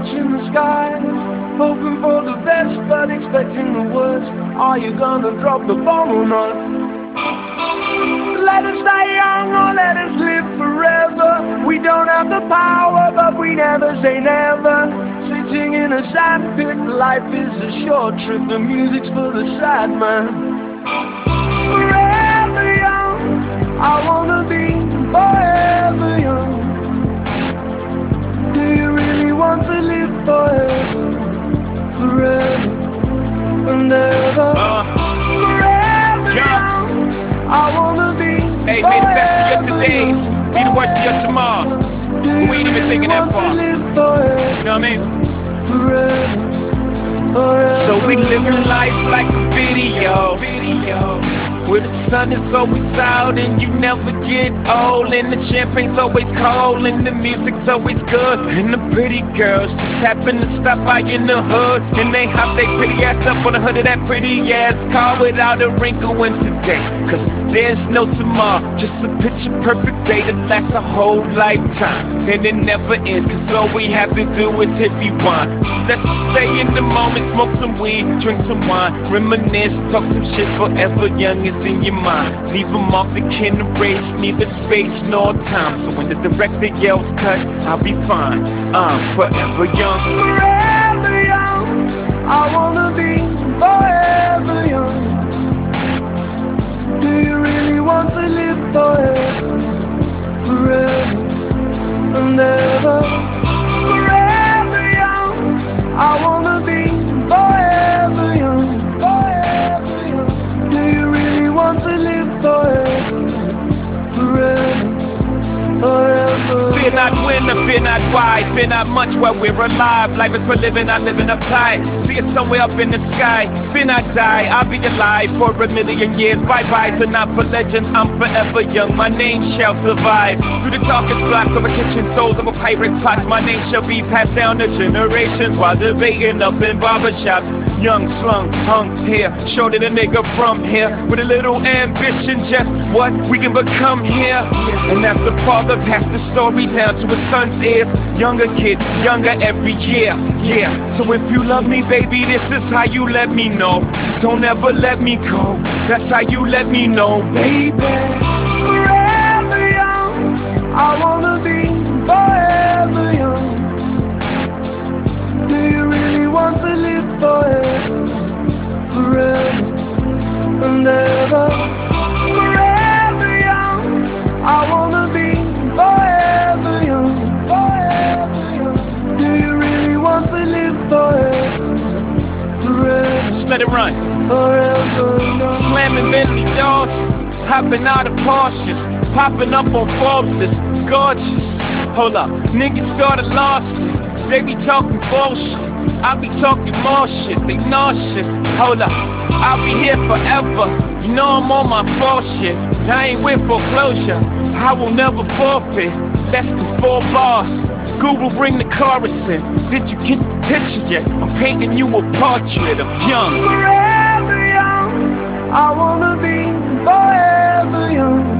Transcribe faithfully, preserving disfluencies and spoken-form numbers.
watching the skies, hoping for the best but expecting the worst. Are you gonna drop the bomb or not? Let us die young or let us live forever. We don't have the power but we never say never. Sitting in a sandpit, life is a short trip. The music's for the sad man. Forever young, I wanna be forever young. Do you really want to live forever? Forever and ever. Uh, Forever young, I wanna be. Hey, may the best of yesterday be the worst of your tomorrow. We ain't even thinking that far. You know what I mean? So we living life like a video, where the sun is always out and you never get old, and the champagne's always cold and the music's always good, and the pretty girls just happen to stop by in the hood, and they hop they pretty ass up on the hood of that pretty ass car without a wrinkle in today. Cause there's no tomorrow, just a picture perfect day that lasts a whole lifetime, and it never ends, cause all we have to do is hit rewind. Let's stay in the moment, smoke some weed, drink some wine, reminisce, talk some shit. Forever young is in your mind. Leave them off, they can't erase neither space nor time. So when the director yells cut, I'll be fine. I'm forever young. Forever young, I wanna be forever young. Do you really want to live forever? Forever and ever. Forever young, I wanna be forever young. Forever young. Do you really want to live forever? Forever, forever. Fear not when or fear not why, fear not much while we're alive. Life is for living, not living uptight. See it somewhere up in the sky. Fear not die, I'll be alive for a million years. Bye-bye to not for legends, I'm forever young. My name shall survive through the darkest blocks of a kitchen, souls of a pirate pots. My name shall be passed down to generations while debating up in barbershops. Young, slung, hung here, showed it a nigga from here with a little ambition, just what we can become here. And as the father passed the story down to his son's ears, younger kids, younger every year, yeah. So if you love me, baby, this is how you let me know. Don't ever let me go, that's how you let me know, baby. Forever young, I wanna be forever young. Do you really want to live forever? Forever and ever. Forever young, I wanna be forever young. Forever young. Do you really want to live forever? Forever. Just let it run. Forever young. Slamming Bentley doors, hopping out of Porsches, popping up on Forbes, this gorgeous. Hold up, niggas started lost it. They be talking bullshit, I be talking more shit, they nauseous. Hold up, I'll be here forever, you know I'm on my bullshit. I ain't with foreclosure, I will never forfeit. Less than four bars, Google bring the chorus in. Did you get the picture yet? I'm painting you a portrait of young. Forever young, I wanna be forever young.